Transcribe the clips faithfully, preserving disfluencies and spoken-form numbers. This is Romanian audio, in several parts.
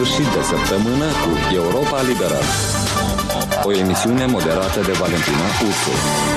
sfârșit de săptămână cu Europa Liberă, o emisiune moderată de Valentina Ursu.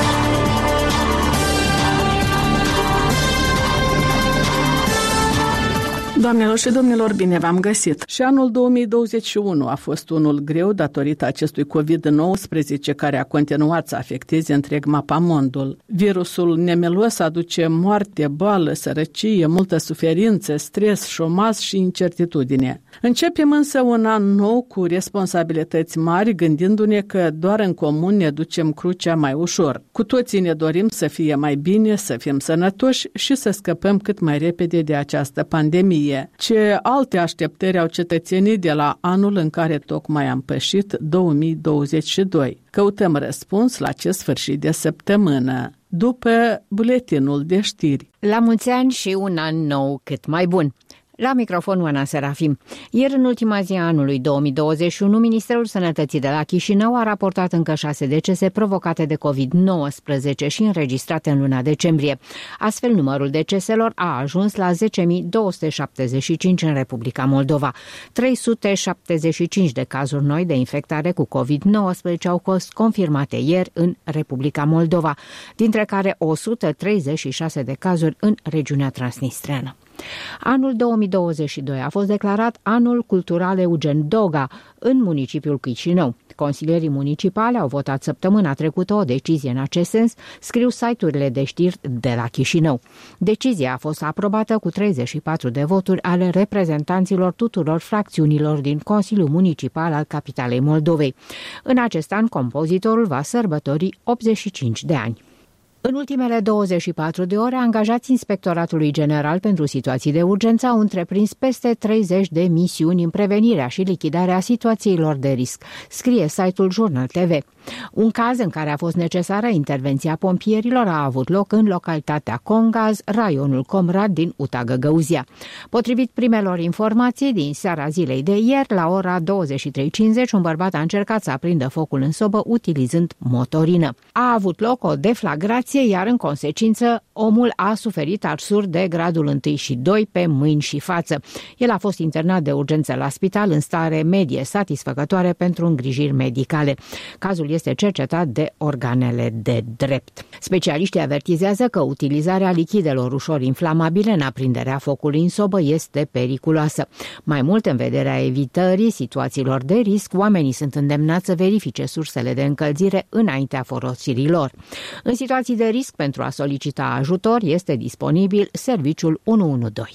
Doamnelor și domnilor, bine v-am găsit! Și anul două mii douăzeci și unu a fost unul greu datorită acestui covid nouăsprezece care a continuat să afecteze întreg mapamondul. Virusul nemelos aduce moarte, boală, sărăcie, multă suferință, stres, șomaz și incertitudine. Începem însă un an nou cu responsabilități mari, gândindu-ne că doar în comun ne ducem crucea mai ușor. Cu toții ne dorim să fie mai bine, să fim sănătoși și să scăpăm cât mai repede de această pandemie. Ce alte așteptări au cetățenii de la anul în care tocmai am pășit, două mii douăzeci și doi? Căutăm răspuns la acest sfârșit de săptămână, după buletinul de știri. La mulți ani și un an nou cât mai bun! La microfon Oana Serafim. Ieri, în ultima zi a anului două mii douăzeci și unu, Ministerul Sănătății de la Chișinău a raportat încă șase decese provocate de covid nouăsprezece și înregistrate în luna decembrie. Astfel, numărul deceselor a ajuns la zece mii două sute șaptezeci și cinci în Republica Moldova. trei sute șaptezeci și cinci de cazuri noi de infectare cu covid nouăsprezece au fost confirmate ieri în Republica Moldova, dintre care o sută treizeci și șase de cazuri în regiunea transnistreană. Anul două mii douăzeci și doi a fost declarat Anul Cultural Eugen Doga în municipiul Chișinău. Consilierii municipali au votat săptămâna trecută o decizie în acest sens, scriu site-urile de știri de la Chișinău. Decizia a fost aprobată cu treizeci și patru de voturi ale reprezentanților tuturor fracțiunilor din Consiliul Municipal al capitalei Moldovei. În acest an, compozitorul va sărbători optzeci și cinci de ani. În ultimele douăzeci și patru de ore, angajații Inspectoratului General pentru Situații de Urgență au întreprins peste treizeci de misiuni în prevenirea și lichidarea situațiilor de risc, scrie site-ul Jurnal T V. Un caz în care a fost necesară intervenția pompierilor a avut loc în localitatea Congaz, raionul Comrat din Uta Găgăuzia. Potrivit primelor informații, din seara zilei de ieri, la ora douăzeci și trei cincizeci, un bărbat a încercat să aprindă focul în sobă utilizând motorină. A avut loc o deflagrație, iar în consecință omul a suferit arsuri de gradul unu și doi pe mâini și față. El a fost internat de urgență la spital în stare medie satisfăcătoare pentru îngrijiri medicale. Cazul este cercetat de organele de drept. Specialiștii avertizează că utilizarea lichidelor ușor inflamabile în aprinderea focului în sobă este periculoasă. Mai mult, în vederea evitării situațiilor de risc, oamenii sunt îndemnați să verifice sursele de încălzire înaintea folosirii lor. În situații de risc, pentru a solicita ajutor, este disponibil serviciul unu unu doi.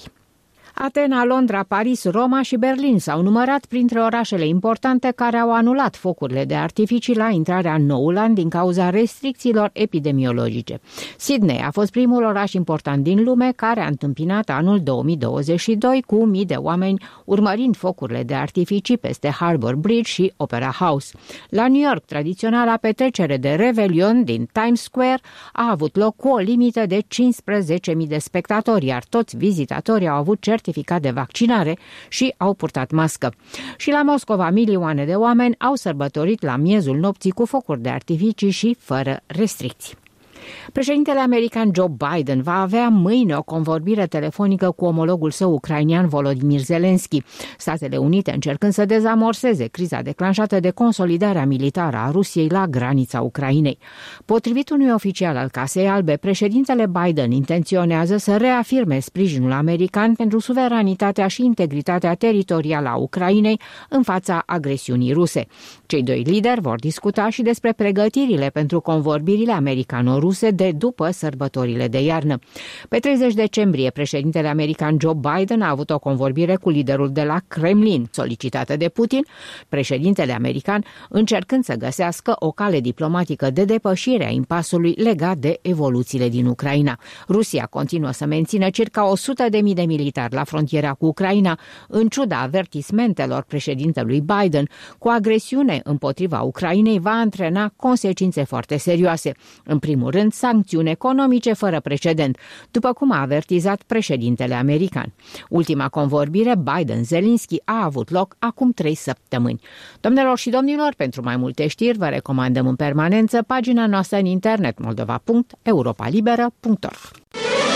Atena, Londra, Paris, Roma și Berlin s-au numărat printre orașele importante care au anulat focurile de artificii la intrarea în noul an din cauza restricțiilor epidemiologice. Sydney a fost primul oraș important din lume care a întâmpinat anul două mii douăzeci și doi cu mii de oameni urmărind focurile de artificii peste Harbour Bridge și Opera House. La New York, tradiționala petrecere de Revelion din Times Square a avut loc cu o limită de cincisprezece mii de spectatori, iar toți vizitatorii au avut certificat de vaccinare și au purtat mască. Și la Moscova, milioane de oameni au sărbătorit la miezul nopții cu focuri de artificii și fără restricții. Președintele american Joe Biden va avea mâine o convorbire telefonică cu omologul său ucrainian Volodymyr Zelensky, Statele Unite încercând să dezamorseze criza declanșată de consolidarea militară a Rusiei la granița Ucrainei. Potrivit unui oficial al Casei Albe, președintele Biden intenționează să reafirme sprijinul american pentru suveranitatea și integritatea teritorială a Ucrainei în fața agresiunii ruse. Cei doi lideri vor discuta și despre pregătirile pentru convorbirile americano-ruse de după sărbătorile de iarnă. Pe treizeci decembrie, președintele american Joe Biden a avut o convorbire cu liderul de la Kremlin, solicitată de Putin, președintele american încercând să găsească o cale diplomatică de depășire a impasului legat de evoluțiile din Ucraina. Rusia continuă să mențină circa o sută de mii de militari la frontiera cu Ucraina, în ciuda avertismentelor președintelui Biden. Cu agresiune împotriva Ucrainei va antrena consecințe foarte serioase. În primul rând, sancțiuni economice fără precedent, după cum a avertizat președintele american. Ultima convorbire Biden-Zelensky a avut loc acum trei săptămâni. Domnilor și domnilor, pentru mai multe știri vă recomandăm în permanență pagina noastră în internet moldova punct europa liberă punct org.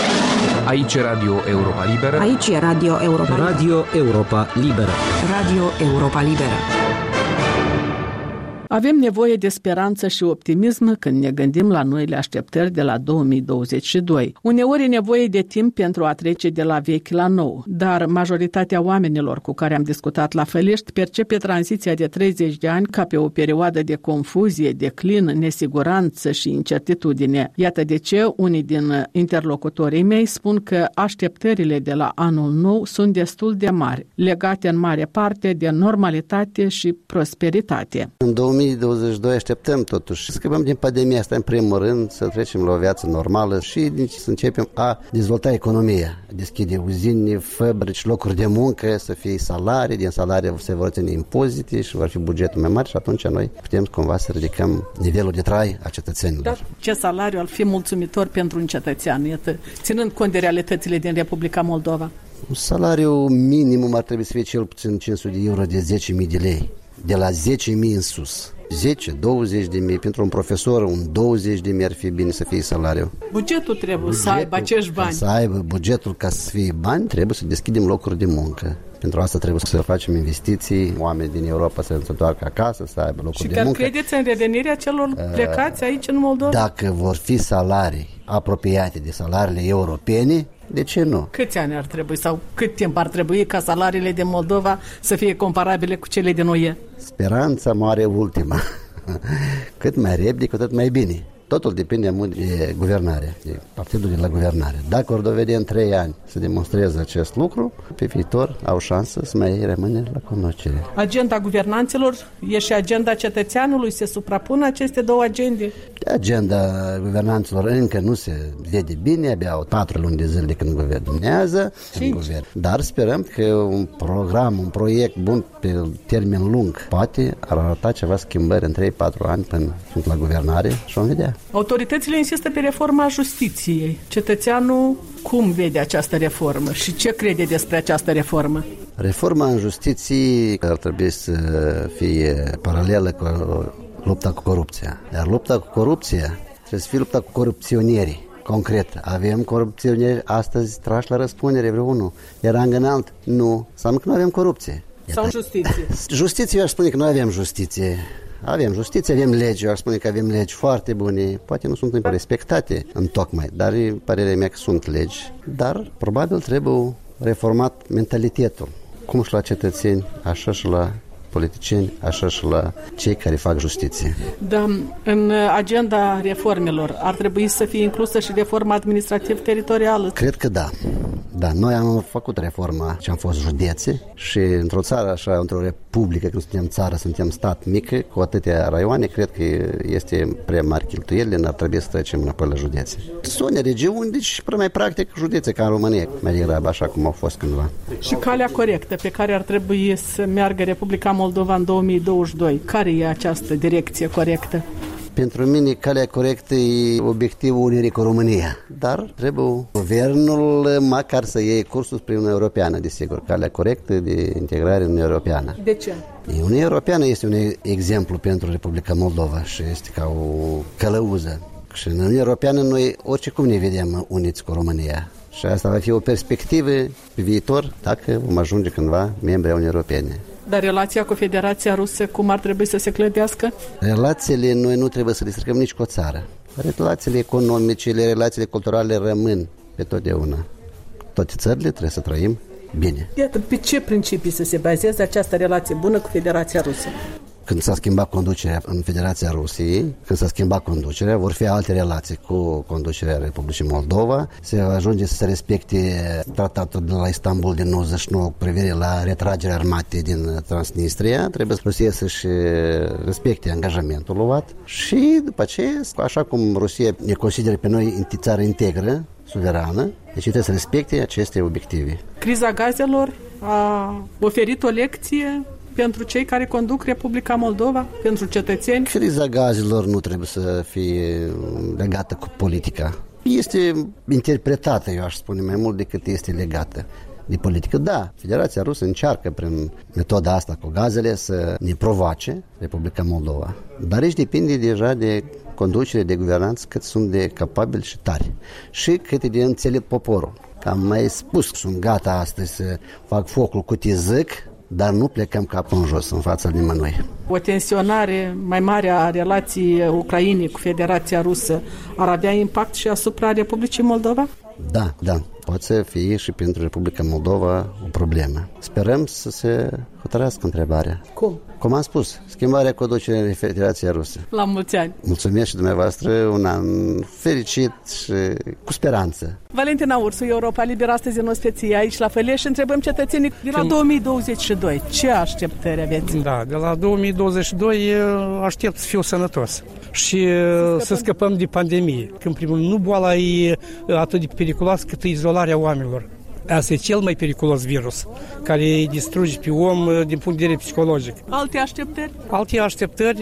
Aici e Radio Europa Liberă. Aici e Radio Europa Liberă. Radio Europa Liberă. Radio Europa Liberă. Avem nevoie de speranță și optimism când ne gândim la noile așteptări de la două mii douăzeci și doi. Uneori e nevoie de timp pentru a trece de la vechi la nou, dar majoritatea oamenilor cu care am discutat la Fălești percepe tranziția de treizeci de ani ca pe o perioadă de confuzie, declin, nesiguranță și incertitudine. Iată de ce unii din interlocutorii mei spun că așteptările de la anul nou sunt destul de mari, legate în mare parte de normalitate și prosperitate. În două mii douăzeci și doi așteptăm totuși să scăpăm din pandemia asta în primul rând, să trecem la o viață normală și să începem a dezvolta economia, a deschide uzini, fabrici, locuri de muncă, să fie salarii, din salarii se vor ține impozite și vor fi bugetul mai mare și atunci noi putem cumva să ridicăm nivelul de trai a cetățenilor. Dar ce salariu ar fi mulțumitor pentru un cetățean, iată, ținând cont de realitățile din Republica Moldova? Un salariu minimum ar trebui să fie cel puțin cinci sute de euro, de zece mii de lei. De la zece mii în sus. zece douăzeci de mii. Pentru un profesor, un douăzeci de mii ar fi bine să fie salariu. Bugetul trebuie bugetul, să aibă acești bani. Să aibă bugetul ca să fie bani, trebuie să deschidem locuri de muncă. Pentru asta trebuie să facem investiții, oameni din Europa să se întoarcă acasă, să aibă locuri și de muncă. Și chiar credeți în revenirea celor plecați aici în Moldova? Dacă vor fi salarii apropiate de salariile europene, de ce nu? Câți ani ar trebui sau cât timp ar trebui ca salariile din Moldova să fie comparabile cu cele din U E? Speranța mare ultima. Cât mai repede, cu atât mai bine. Totul depinde mult de guvernare, de partidul de la guvernare. Dacă vor dovedi în trei ani să demonstreze acest lucru, pe viitor au șansă să mai rămâne la conducere. Agenda guvernanților e și agenda cetățeanului, se suprapun aceste două agende? Agenda guvernanților încă nu se vede bine, abia au patru luni de zile de când guvernează, în guvern. Dar sperăm că un program, un proiect bun pe termen lung poate arăta ceva schimbări în trei patru ani până sunt la guvernare și vom vedea. Autoritățile insistă pe reforma justiției. Cetățeanul cum vede această reformă și ce crede despre această reformă? Reforma în justiție ar trebui să fie paralelă cu lupta cu corupția. Iar lupta cu corupția trebuie să fie lupta cu corupționierii. Concret, avem corupționieri astăzi trași la răspundere vreunul. Iar în alt, nu. Înseamnă că nu avem corupție. Sau justiție? Justiție, eu aș spune că noi avem justiție. Avem justiție, avem legi, eu aș spune că avem legi foarte bune, poate nu sunt respectate în tocmai, dar e părerea mea că sunt legi, dar probabil trebuie reformat mentalitetul, cum și la cetățeni, așa și la politicieni, așa și la cei care fac justiție. Da, în agenda reformelor ar trebui să fie inclusă și reforma administrativ-teritorială? Cred că da. Da, noi am făcut reforma ce am fost județe și într-o țară așa, într-o republică, când suntem țară, suntem stat mic, cu atâtea raioane, cred că este prea mari cheltuielile, n-ar trebui să trecem înapoi la județe. Sunt regiuni, deci prea mai practic județe ca în România, mai degrabă așa cum au fost cândva. Și calea corectă pe care ar trebui să meargă Republica Moldova în două mii douăzeci și doi, care e această direcție corectă? Pentru mine, calea corectă e obiectivul unirii cu România. Dar trebuie guvernul măcar să iei cursul spre Uniunea Europeană, desigur. Calea corectă de integrare în Uniunea Europeană. De ce? Uniunea Europeană este un exemplu pentru Republica Moldova și este ca o călăuză. Și în Uniunea Europeană noi oricum ne vedem uniți cu România. Și asta va fi o perspectivă pe viitor dacă vom ajunge cândva membri ai Uniunii Europene. Dar relația cu Federația Rusă, cum ar trebui să se clădească? Relațiile noi nu trebuie să le stricăm nici cu o țară. Relațiile economice, relațiile culturale rămân pe totdeauna. Toate țările trebuie să trăim bine. Iată, pe ce principii să se bazeze această relație bună cu Federația Rusă? Când s-a schimbat conducerea în Federația Rusiei, când s-a schimbat conducerea, vor fi alte relații cu conducerea Republicii Moldova. Se ajunge să se respecte tratatul de la Istanbul din nouăzeci și nouă cu privire la retragerea armatei din Transnistria. Trebuie Rusia să-și respecte angajamentul luat și după aceea, așa cum Rusia ne consideră pe noi țară integră, suverană, deci trebuie să respecte aceste obiective. Criza gazelor a oferit o lecție pentru cei care conduc Republica Moldova, pentru cetățeni? Criza gazelor nu trebuie să fie legată cu politica. Este interpretată, eu aș spune, mai mult decât este legată de politică. Da, Federația Rusă încearcă prin metoda asta cu gazele să ne provoace Republica Moldova. Dar aici depinde deja de conducere, de guvernanță, cât sunt de capabili și tari. Și cât e de înțelept poporul. Am mai spus, sunt gata astăzi să fac focul cu tizic, dar nu plecăm capul în jos în fața nimănui. O tensionare mai mare a relației Ucrainei cu Federația Rusă ar avea impact și asupra Republicii Moldova? Da, da. Poate să fie și pentru Republica Moldova o problemă. Sperăm să se hotărească întrebarea. Cum? Cum am spus, schimbarea conducerii în Federația Rusă. La mulți ani! Mulțumesc și dumneavoastră, un an fericit și cu speranță. Valentina Ursu, Europa Liberă, astăzi în ospeție aici la Făleș și întrebăm cetățenii de la două mii douăzeci și doi. Ce așteptări aveți? Da, de la două mii douăzeci și doi aștept să fiu sănătos și să, să scăpăm de pandemie. Că, în primul rând, nu boala e atât de periculoasă cât izolarea oamenilor. Asta e cel mai periculos virus, care îi distruge pe om din punct de vedere psihologic. Alte așteptări? Alte așteptări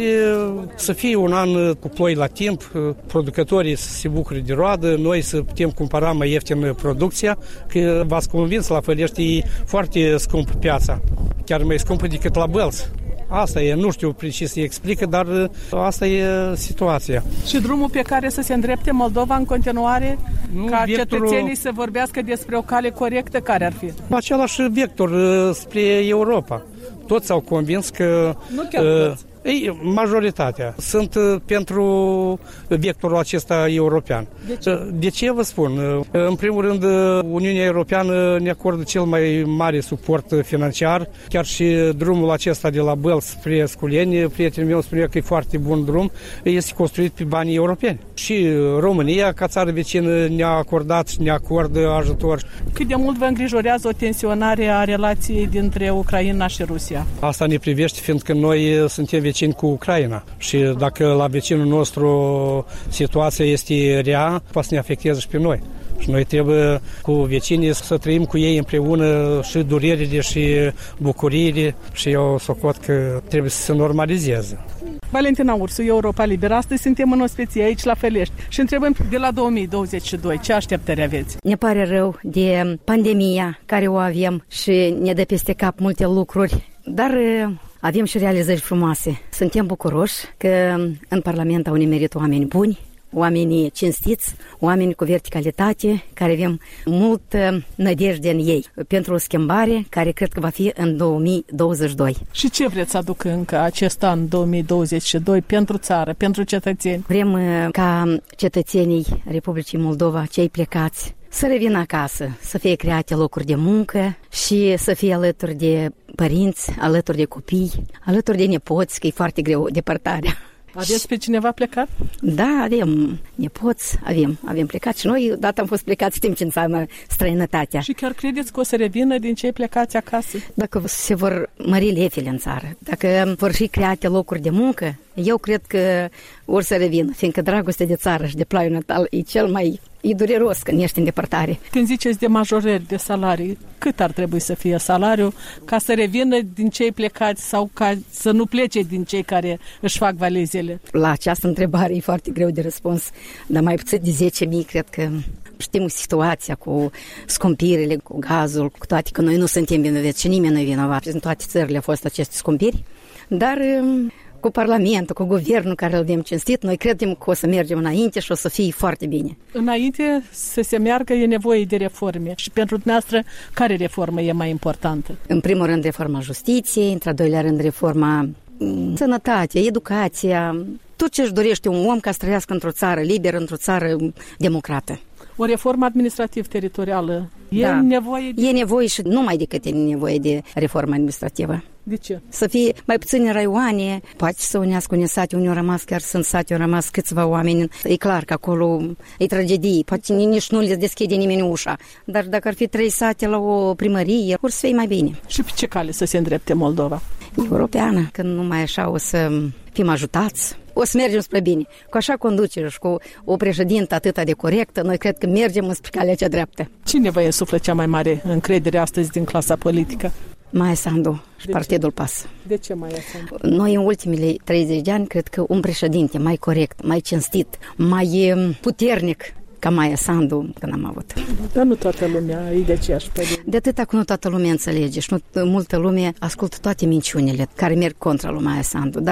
să fie un an cu ploi la timp, producătorii să se bucure de roadă, noi să putem cumpăra mai ieftin producția, că v-ați convins, la Fălești e foarte scumpă piața, chiar mai scumpă decât la Bălți. Asta e, nu știu precis să explică, dar asta e situația. Și drumul pe care să se îndrepte Moldova în continuare, nu, ca vectorul... cetățenii să vorbească despre o cale corectă, care ar fi? Același vector spre Europa. Toți s-au convins că... Nu chiar toți. Ei, majoritatea sunt pentru vectorul acesta european. De ce? De ce vă spun? În primul rând, Uniunea Europeană ne acordă cel mai mare suport financiar. Chiar și drumul acesta de la Bălți spre Sculeni, prietenul meu spunea că e foarte bun drum, este construit pe banii europeni. Și România, ca țară vecină, ne-a acordat și ne acordă ajutor. Cât de mult vă îngrijorează o tensionare a relației dintre Ucraina și Rusia? Asta ne privește, fiindcă noi suntem vecini cu Ucraina și dacă la vecinul nostru situația este rea, poate să ne afecteze și pe noi. Și noi trebuie cu vecinii să trăim cu ei împreună și durerile și bucuriile și eu socot că trebuie să se normalizeze. Valentina Ursu, Europa Liberă, astăzi suntem în ospeție aici la Fălești și întrebăm de la două mii douăzeci și doi, ce așteptări aveți? Ne pare rău de pandemia care o avem și ne dă peste cap multe lucruri, dar avem și realizări frumoase. Suntem bucuroși că în Parlament au nimerit oameni buni, oamenii cinstiți, oameni cu verticalitate, care avem multă nădejde în ei pentru o schimbare care cred că va fi în două mii douăzeci și doi. Și ce vreți să aducă încă acest an două mii douăzeci și doi pentru țară, pentru cetățeni? Vrem ca cetățenii Republicii Moldova, cei plecați, să revină acasă, să fie create locuri de muncă și să fie alături de părinți, alături de copii, alături de nepoți, că e foarte greu depărtarea. Aveți pe cineva plecat? Da, avem nepoți, avem, avem plecat și noi odată am fost plecați, știm ce înseamnă străinătatea. Și chiar credeți că o să revină din cei plecați acasă? Dacă se vor mări lefele în țară, dacă vor fi create locuri de muncă, eu cred că or să revină, fiindcă dragostea de țară și de plaiul natal e cel mai... E dureros când ești în depărtare. Când ziceți de majorări de salarii, cât ar trebui să fie salariul ca să revină din cei plecați sau ca să nu plece din cei care își fac valizele? La această întrebare e foarte greu de răspuns, dar mai puțin de zece mii, cred că știm situația cu scumpirile, cu gazul, cu toate că noi nu suntem vinovați și nimeni nu e vinovat. În toate țările au fost aceste scumpiri, dar... cu Parlamentul, cu guvernul care îl avem cinstit, noi credem că o să mergem înainte și o să fie foarte bine. Înainte să se meargă e nevoie de reforme. Și pentru dumneavoastră, care reformă e mai importantă? În primul rând, reforma justiției, într-al doilea rând, reforma sănătatea, educația, tot ce își dorește un om ca să trăiască într-o țară liberă, într-o țară democrată. O reformă administrativ-teritorială. E da. nevoie de... E nevoie și numai decât e nevoie de reformă administrativă. De ce? Să fie mai puține raioane, poate să unească unii sate, unii au rămas, chiar sunt sate, au rămas câțiva oameni. E clar că acolo e tragedie, poate nici nu le deschide nimeni ușa. Dar dacă ar fi trei sate la o primărie, or să fie mai bine. Și pe ce cale să se îndrepte Moldova? Europeană, când numai așa o să fim ajutați. O să mergem spre bine. Cu așa conducere și cu o președintă atât de corectă, noi cred că mergem spre calea cea dreaptă. Cine vă insuflă cea mai mare încredere astăzi din clasa politică? Maia Sandu și de Partidul ce? PAS. De ce Maia Sandu? Noi în ultimele treizeci de ani cred că un președinte mai corect, mai cinstit, mai puternic ca Maia Sandu când am avut. Dar nu toată lumea e de aceeași părere. De atâta că nu toată lumea înțelege și nu multă lume ascultă toate minciunile care merg contra lui Maia Sandu, dar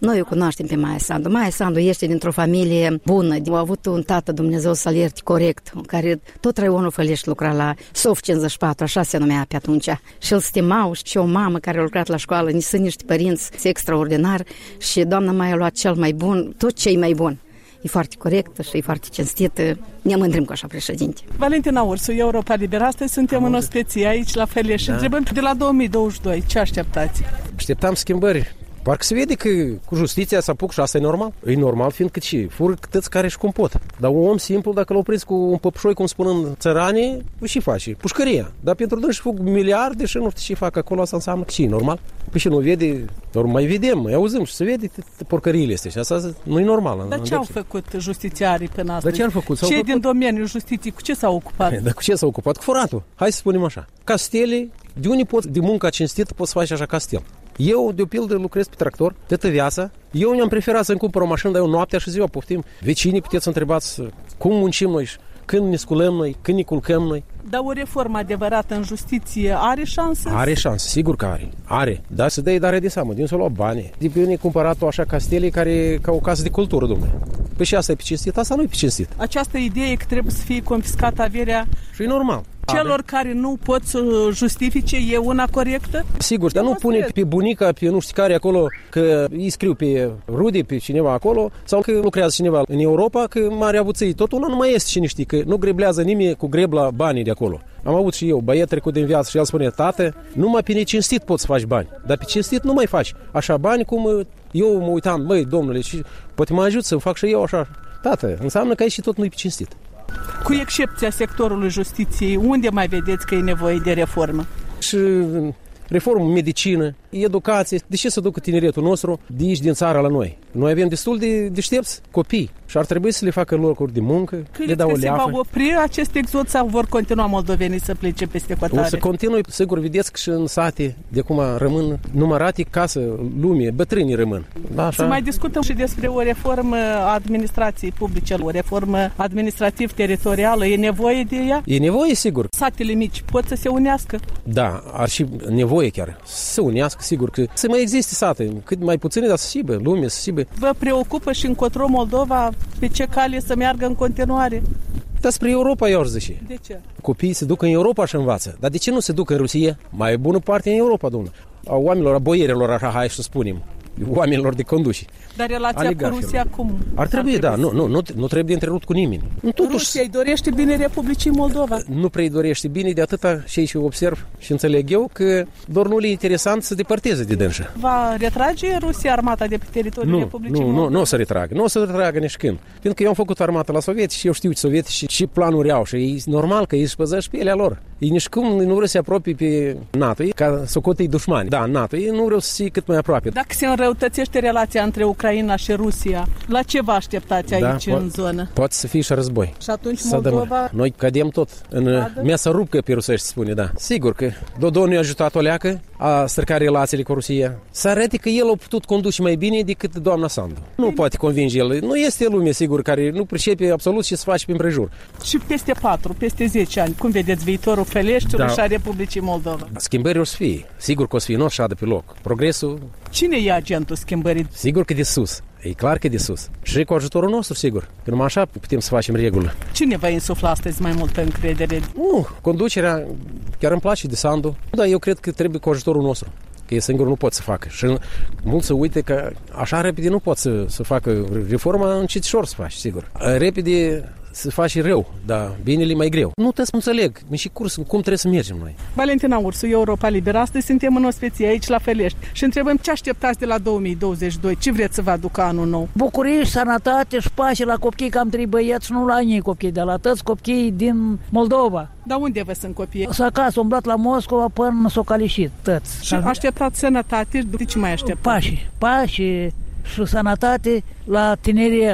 Noi o cunoaștem pe Maia Sandu. Maia Sandu este dintr-o familie bună. A avut un tată, Dumnezeu să-l ierte, corect, care tot raionul Fălești lucra la S O F cincizeci și patru, așa se numea pe atunci. Și îl stimau și o mamă care a lucrat la școală, ni sunt niște părinți extraordinari și doamna Maia a luat cel mai bun, tot ce e mai bun. E foarte corectă și e foarte cinstită. Ne mândrim cu așa președinte. Valentina Ursu, Europa Liberă. Astăzi suntem în ospecie aici la Fălești. Da. Întrebăm de la două mii douăzeci și doi. Ce așteptați? Așteptam schimbări. Parcă se vede că cu justiția s-a apuc și asta e normal. E normal fiindcă ce? Fură câteți care își cum pot. Dar un om simplu, dacă l-a oprins cu un păpșoi, cum spun în țăranii, și face? Pușcăria. Dar pentru dâns fug miliarde și nu știu ce fac acolo, asta înseamnă că ce e normal. Păi și nu vede, doar mai vedem, mai auzim și se vede porcăriile astea și asta nu e normal. Dar ce au făcut justițiarii până astăzi? Dar ce au făcut? Cei făcut? Din domeniul justiției, cu ce s-au ocupat? Dar cu ce s-au ocupat? Cu furatul. Hai să spunem așa. Castele, de unde poți, de munca cinstită, poți să faci așa castel. Eu, de o pildă, lucrez pe tractor, toată viața. Eu ne-am preferat să-mi cumpăr o mașină, dar eu noaptea și ziua poftim. Vecinii puteți să întrebați cum muncim noi, când ne sculăm noi, când ne culcăm noi. Dar o reformă adevărată în justiție are șanse? Are șanse, sigur că are. Are. Dar să dai dare de seamă, din să lua bani. De pe unii cumpărat-o așa castele care ca o casă de cultură, domnule. Păi și asta e pe cinstit, asta nu e pe cinstit. Această idee că trebuie să fie confiscată averea și e normal. Celor care nu pot să justifice e una corectă? Sigur, dar nu pune pe bunica, pe nu știu care acolo, că îi scriu pe rude, pe cineva acolo, sau că lucrează cineva în Europa, că mare avuței. Tot una nu mai este cine știe, că nu greblează nimeni cu grebla banii de acolo. Am avut și eu, băiet trecut din viață și el spune, tată, numai pe necinstit poți să faci bani, dar pe cinstit nu mai faci. Așa bani cum eu mă uitam, băi, domnule, și poate mă ajut să fac și eu așa. Tată, înseamnă că aici tot nu e pe cinstit. Cu excepția sectorului justiției, unde mai vedeți că e nevoie de reformă? Și reformă, medicină, educație. De ce să ducă tineretul nostru de aici din țară la noi? Noi avem destul de deștepți copii și ar trebui să le facă locuri de muncă, Credeți le dau o leafă. Se va opri acest exod sau vor continua moldovenii să plece peste hotare? O să continui, sigur, vedeți că și în sate de acum rămân numărate casă, lume, bătrânii rămân. Da, așa. Să mai discutăm și despre o reformă a administrației publice, o reformă administrativ-teritorială. E nevoie de ea? E nevoie, sigur. Satele mici pot să se unească? Da, ar și nevoie chiar să se unească, sigur, că să mai existe sate, cât mai puține, dar să sibă, lume, să sibă. Vă preocupă și încotro Moldova pe ce cale să meargă în continuare? Dar spre Europa, eu aș zice. De ce? Copiii se duc în Europa și învață. Dar de ce nu se duc în Rusia? Mai bună parte în Europa, domnule. A oamenilor, a boierilor, așa, hai să spunem. Oamenilor de conduși. Dar relația cu Rusia cum? Ar trebui, da, nu, nu, nu, nu trebuie întrerupt cu nimeni. Totuși, Rusia îi dorește bine Republicii Moldova? Nu prea îi dorește bine, de atâta și aici observ și înțeleg eu că doar nu le e interesant să depărteze de dânsă. Va retrage Rusia armata de pe teritoriul nu, Republicii nu, Moldova? Nu, nu o să retragă, nu o să retragă nici când. Pentru că eu am făcut armata la sovieti și eu știu ce sovieti și ce planuri au și e normal că ei își păzesc pe ele lor. Ei nici cum nu vreau să se apropie pe NATO, ca socotii dușmani. Da, NATO, ei nu vreau să fie cât mai aproape. Dacă se înrăutățește relația între Ucraina și Rusia, la ce vă așteptați aici da, în zonă? Poate să fie și război. Și atunci Moldova... Noi cădem tot în Cadă? Mesa rupcă pe rusești, spune, da. Sigur că Dodon ne-a ajutat o leacă a strica relațiile cu Rusia. Să arate că el a putut conduce mai bine decât doamna Sandu. Nu bine. Poate convinge el. Nu este lume, sigur, care nu pricepe absolut ce se face prin prejur. Și peste patru, peste zece ani, cum vedeți viitorul Făleștiului da. și a Republicii Moldova? Schimbări o să fie. Sigur că o să fie, nu o să șadă pe loc. Progresul... Cine e agentul schimbării? Sigur că de sus. E clar că de sus. Și cu ajutorul nostru, sigur. Că numai așa putem să facem regulă. Cine va insufla astăzi mai multă încredere? Nu, conducerea chiar îmi place de Sandu. Dar eu cred că trebuie cu ajutorul nostru. Că e singur nu pot să facă. Și mulți să uite că așa repede nu pot să, să facă reforma, încetișor să faci, sigur. Repede să faci rău, dar binele mai greu. Nu trebuie să înțeleg, mi și curs, cum trebuie să mergem noi. Valentina Ursu, Europa Liberă. Astăzi suntem în ospecie aici la Fălești și întrebăm ce așteptați de la două mii douăzeci și doi, ce vreți să vă aducă anul nou? Bucurie și sănătate și pace la copii, că am trei băieți, nu la ei copii, de la toți copiii din Moldova. Dar unde vă sunt copiii? S-a acasă, umblat la Moscova până s-o calișit, toți. Și așteptați sănătate, de ce mai așteptați? Pace, pace și sănătate la tineret.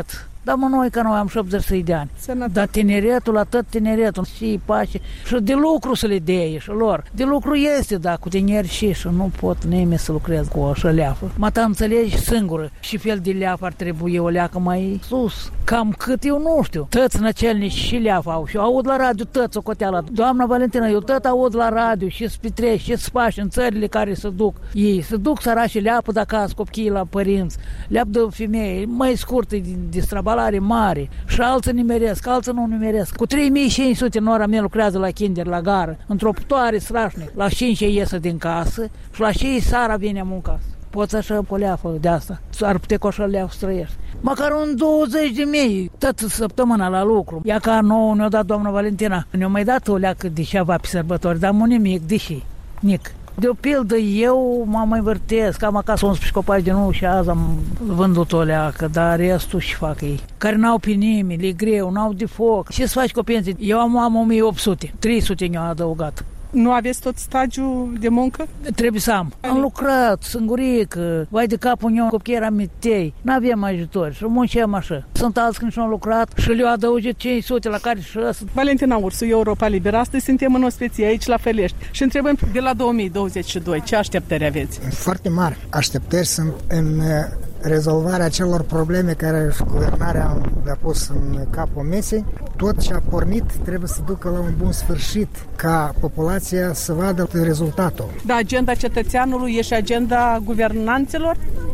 Dar mă, noi că noi am șaptezeci de ani. Sănătate. Dar tineretul, la tot tineretul, și pace, și de lucru să le dea și lor. De lucru este, da, cu tineri și și nu pot nimeni să lucreze cu o așa leafă. Mă ta înțelegi singură și fel de leafă ar trebui o leacă mai sus. Cam cât eu nu știu. Tăți năcelnici și leafă au și eu aud la radio tăți o coteală. Doamna Valentina, eu tot aud la radio și spitreci și spași în țările care se duc. Ei se duc sărași leapă de acasă copiii la părinți, leapă de femeie mai scurtă de, de strabalare mare și alții nimeresc, alții nu nimeresc. Cu trei mii cinci sute nora mea lucrează la kinder, la gară, într-o putoare strașnică. La cinci iesă din casă și la șase seara vine muncă. Poți așa o leafă de asta. Ar putea cu așa leafă să trăiești. Măcar un douăzeci de mii, tot săptămâna la lucru. Ia ca nouă ne-a dat doamna Valentina. Ne-a mai dat o leacă de ceva pe sărbători, dar nu nimic, deși, nic. De o pildă, eu mă mai vârtesc, am acasă unsprezece copaci de nou și azi am vândut o leacă, dar restul și fac ei. Care n-au pe nimeni, le greu, n-au de foc. Ce să faci cu pensie? Eu am, am o mie opt sute, trei sute ne-au adăugat. Nu aveți tot stagiul de muncă? Trebuie să am. Am lucrat, singurică, vai de capul meu, copiii eram mitei, n-aveam ajutor și munceam așa. Sunt alți când și-au lucrat și le-au adăugit cinci sute la care și ăsta. Valentina Ursu, Europa Liberă, astăzi suntem în Ospeție, aici la Felești și întrebăm de la două mii douăzeci și doi, ce așteptări aveți? Foarte mari. Așteptări sunt în rezolvarea celor probleme care guvernarea le-a pus în capul mesei. Tot ce a pornit trebuie să ducă la un bun sfârșit, ca populația să vadă rezultatul. Da, agenda cetățeanului e și agenda guvernanților?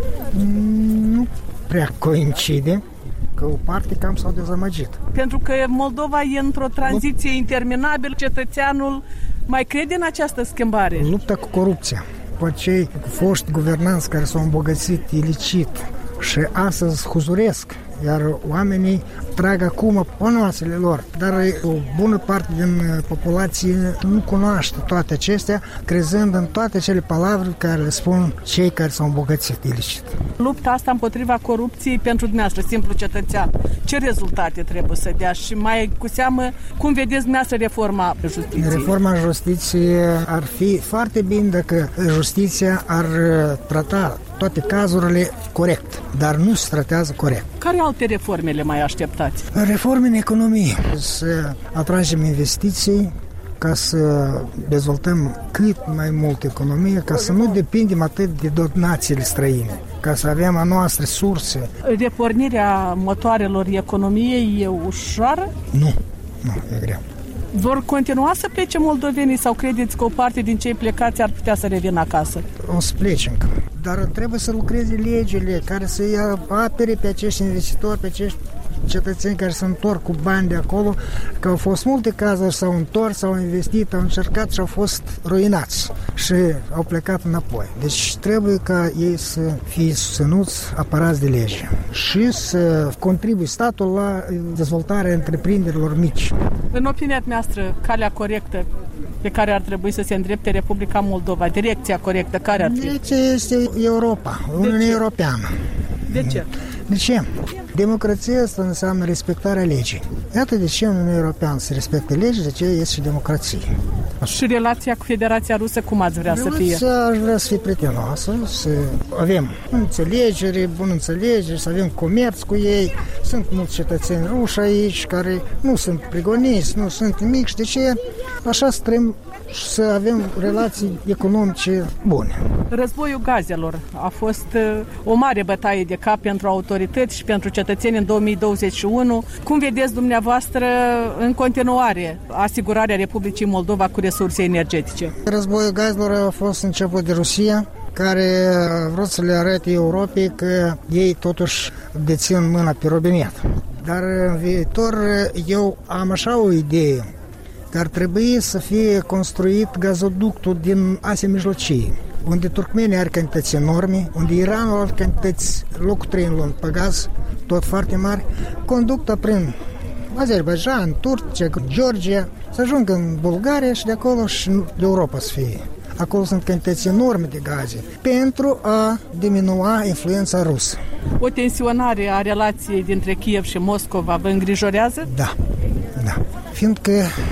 Nu prea coincide, că o parte cam s-au dezamăgit. Pentru că Moldova e într-o tranziție nu. interminabilă, cetățeanul mai crede în această schimbare? Lupta cu corupția. Cu acei foști guvernanți care s-au îmbogățit ilicit și astăzi huzuresc, iar oamenii trag acum ponoasele lor, dar o bună parte din populație nu cunoaște toate acestea, crezând în toate cele palavre care le spun cei care s-au îmbogățit ilicit. Lupta asta împotriva corupției pentru dumneavoastră, simplu cetățean, ce rezultate trebuie să dea și mai cu seamă, cum vedeți dumneavoastră reforma justiției? Reforma justiției ar fi foarte bine dacă justiția ar trata toate cazurile corect, dar nu se tratează corect. Care alte reforme le mai așteptați? Reforme în economie, să atragem investiții, ca să dezvoltăm cât mai mult economie, ca să nu depindem atât de donațiile străine, ca să avem a noastră surse. Repornirea motoarelor economiei e ușoară? Nu, nu, e greu. Vor continua să plece moldovenii sau credeți că o parte din cei plecați ar putea să revină acasă? O să plece încă, dar trebuie să lucreze legile care să apere pe acești investitori, pe acești cetățeni care se întorc cu bani de acolo, că au fost multe cazuri, s-au întors, s-au investit, au încercat și au fost ruinați și au plecat înapoi. Deci trebuie ca ei să fie susținuți, apărați de lege și să contribuie statul la dezvoltarea întreprinderilor mici. În opinia noastră, calea corectă pe care ar trebui să se îndrepte Republica Moldova, direcția corectă, care ar fi? Direcția este Europa, Uniunea Europeană. De ce? De ce? Democrația asta înseamnă respectarea legii. Iată de ce în Uniunea Europeană se respectă legii, de ce este și democrație. Și relația cu Federația Rusă, cum ați vrea relația să fie? Relația aș vrea să fie prietenoasă, să avem înțelegere, bună înțelegere, să avem comerț cu ei. Sunt mulți cetățeni ruși aici care nu sunt prigoniți, nu sunt nimic și de ce așa să trăim și să avem relații economice bune. Războiul gazelor a fost o mare bătaie de cap pentru autorități și pentru cetățeni în două mii douăzeci și unu. Cum vedeți dumneavoastră în continuare asigurarea Republicii Moldova cu resurse energetice? Războiul gazelor a fost început de Rusia, care a vrut să le arate Europei că ei totuși dețin mâna pe robinet. Dar în viitor eu am așa o idee, că ar trebui să fie construit gazoductul din Asia Mijlocie, unde Turkmenia are cantități enorme, unde Iranul are cantități locul trei în lume pe gaz, tot foarte mari, conducta prin Azerbaijan, Turcia, Georgia, să ajungă în Bulgaria și de acolo și în Europa să fie. Acolo sunt cantități enorme de gaze pentru a diminua influența rusă. O tensionare a relației dintre Kiev și Moscova vă îngrijorează? Da, da. Fiindcă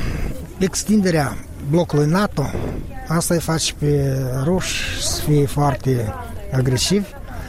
extinderea blocului NATO, asta îi face pe ruși să fie foarte agresivi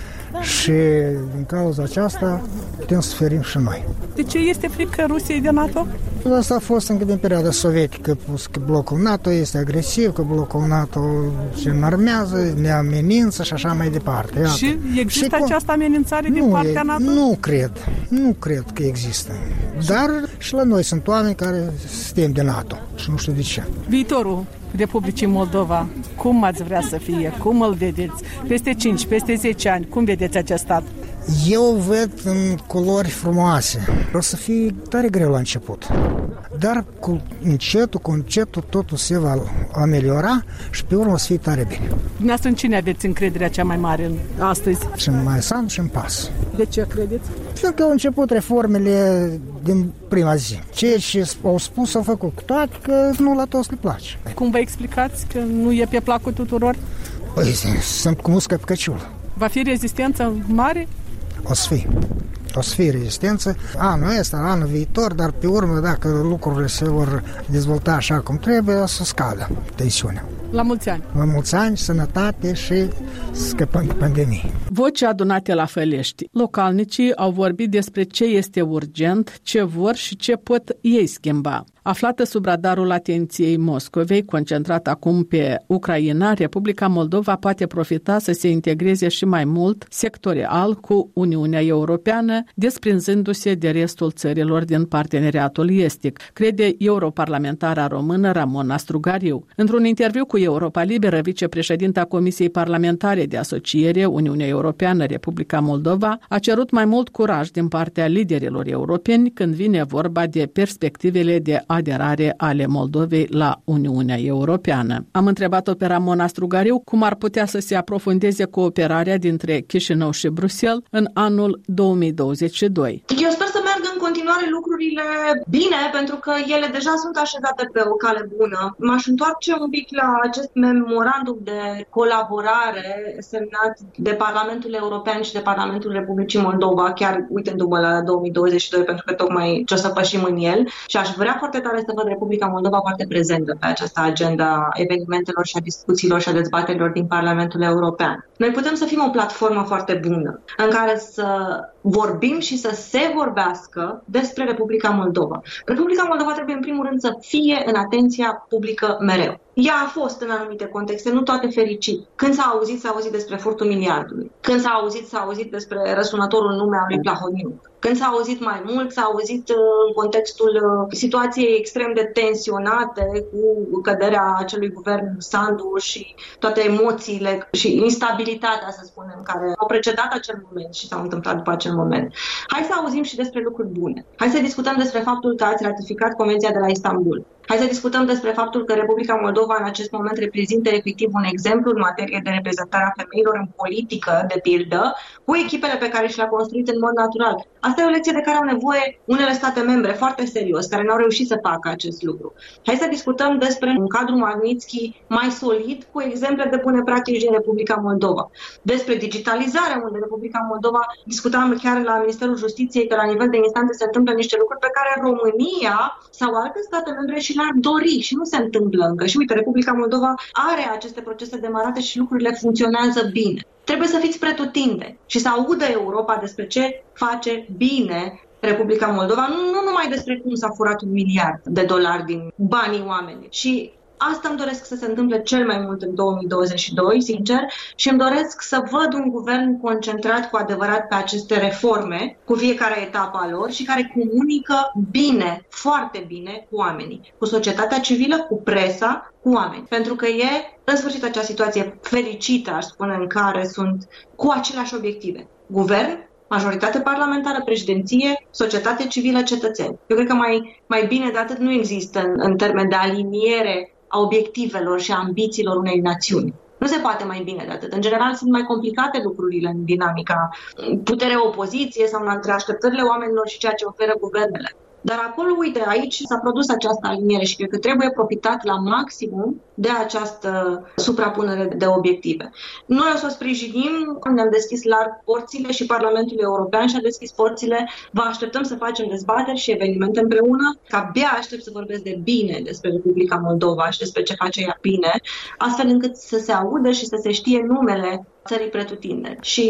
și din cauza aceasta putem să suferim și noi. De ce este frică Rusiei de NATO? Asta a fost încă din perioada sovietică, că blocul NATO este agresiv, că blocul NATO se înarmează, ne amenință și așa mai departe. Iată. Și există și această amenințare nu, din partea NATO? Nu cred, nu cred că există. Dar și la noi sunt oameni care suntem de NATO și nu știu de ce. Viitorul Republicii Moldova, cum ați vrea să fie? Cum îl vedeți? Peste cinci, peste zece ani, cum vedeți acest stat? Eu văd în culori frumoase. O să fie tare greu la început. Dar cu încetul, cu încetul, totul se va ameliora și pe urmă o să fie tare bine. Dumneavoastră în cine aveți încrederea cea mai mare astăzi? Și în Maisan și în Pas. De ce credeți? Pentru că au început reformele din prima zi. Ceea ce au spus, au făcut. Toate că nu la toți le place. Cum vă explicați că nu e pe placul tuturor? Păi, sunt cu muscă pe căciulă. Va fi rezistență mare? O să fie. O să fie rezistență. Anul ăsta, anul viitor, dar pe urmă, dacă lucrurile se vor dezvolta așa cum trebuie, o să scadă tensiunea. La mulți ani! La mulți ani, sănătate și scăpăm de pandemie. Voci adunate la Fălești. Localnicii au vorbit despre ce este urgent, ce vor și ce pot ei schimba. Aflată sub radarul atenției Moscovei, concentrat acum pe Ucraina, Republica Moldova poate profita să se integreze și mai mult sectorial cu Uniunea Europeană, desprinzându-se de restul țărilor din parteneriatul estic, crede europarlamentara română Ramona Strugariu. Într-un interviu cu Europa Liberă, vicepreședinta Comisiei Parlamentare de Asociere Uniunea Europeană-Republica Moldova a cerut mai mult curaj din partea liderilor europeni când vine vorba de perspectivele de aderare ale Moldovei la Uniunea Europeană. Am întrebat-o pe Ramona Strugariu cum ar putea să se aprofundeze cooperarea dintre Chișinău și Bruxelles în anul două mii douăzeci și doi. Eu sper să meargă în continuare lucrurile bine, pentru că ele deja sunt așezate pe o cale bună. M-aș întoarce un pic la acest memorandum de colaborare semnat de Parlamentul European și de Parlamentul Republicii Moldova, chiar uitându-mă la două mii douăzeci și doi, pentru că tocmai ce o să pășim în el, și aș vrea foarte tare să văd Republica Moldova foarte prezentă pe această agenda evenimentelor și a discuțiilor și a dezbaterilor din Parlamentul European. Noi putem să fim o platformă foarte bună în care să vorbim și să se vorbească despre Republica Moldova. Republica Moldova trebuie în primul rând să fie în atenția publică mereu. Ea a fost în anumite contexte, nu toate fericit. Când s-a auzit, s-a auzit despre furtul miliardului. Când s-a auzit, s-a auzit despre răsunătorul nume al lui Plahotniuc. Când s-a auzit mai mult, s-a auzit în contextul situației extrem de tensionate cu căderea acelui guvern Sandu și toate emoțiile și instabilitatea, să spunem, care au precedat acel moment și s-au întâmplat după acel moment. Hai să auzim și despre lucruri bune. Hai să discutăm despre faptul că ați ratificat Convenția de la Istanbul. Hai să discutăm despre faptul că Republica Moldova în acest moment reprezintă efectiv un exemplu în materie de reprezentare a femeilor în politică, de pildă, cu echipele pe care și le-a construit în mod natural. Asta e o lecție de care au nevoie unele state membre foarte serios, care n-au reușit să facă acest lucru. Hai să discutăm despre un cadru Magnitsky mai solid, cu exemple de bune practici din Republica Moldova. Despre digitalizare, unde Republica Moldova, discutam chiar la Ministerul Justiției că la nivel de instanțe se întâmplă niște lucruri pe care România sau alte state membre și le-ar dori și nu se întâmplă încă. Și uite, Republica Moldova are aceste procese demarate și lucrurile funcționează bine. Trebuie să fiți pretutindeni și să audă Europa despre ce face bine Republica Moldova, nu, nu numai despre cum s-a furat un miliard de dolari din banii oamenilor. Și asta îmi doresc să se întâmple cel mai mult în două mii douăzeci și doi, sincer, și îmi doresc să văd un guvern concentrat cu adevărat pe aceste reforme, cu fiecare etapă a lor și care comunică bine, foarte bine cu oamenii, cu societatea civilă, cu presa, cu oameni. Pentru că e, în sfârșit, acea situație fericită, aș spune, în care sunt cu aceleași obiective. Guvern, majoritate parlamentară, președinție, societate civilă, cetățeni. Eu cred că mai, mai bine de atât nu există în, în termen de aliniere a obiectivelor și a ambițiilor unei națiuni. Nu se poate mai bine de atât. În general sunt mai complicate lucrurile în dinamica putere-opoziție sau între așteptările oamenilor și ceea ce oferă guvernele. Dar acolo, uite, aici s-a produs această aliniere și cred că trebuie profitat la maximum de această suprapunere de obiective. Noi o să o sprijinim, ne-am deschis larg porțile și Parlamentul European și-a deschis porțile. Vă așteptăm să facem dezbateri și evenimente împreună, că abia aștept să vorbesc de bine despre Republica Moldova și despre ce face ea bine, astfel încât să se audă și să se știe numele țării pretutindeni. Și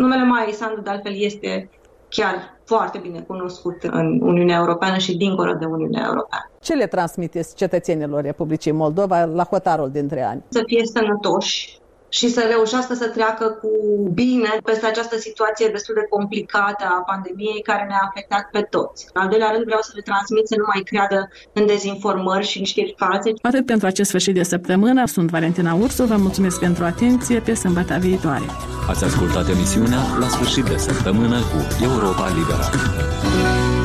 Numele Maiei Sandu, de altfel, este chiar foarte bine cunoscut în Uniunea Europeană și dincolo de Uniunea Europeană. Ce le transmiteți cetățenilor Republicii Moldova la hotarul dintre ani? Să fie sănătoși și să reușească să treacă cu bine peste această situație destul de complicată a pandemiei care ne-a afectat pe toți. În al doilea rând, vreau să le transmit să nu mai creadă în dezinformări și în știri false. Atât pentru acest sfârșit de săptămână. Sunt Valentina Ursu, vă mulțumesc pentru atenție, pe sâmbătă viitoare. Ați ascultat emisiunea La sfârșit de săptămână cu Europa Liberă.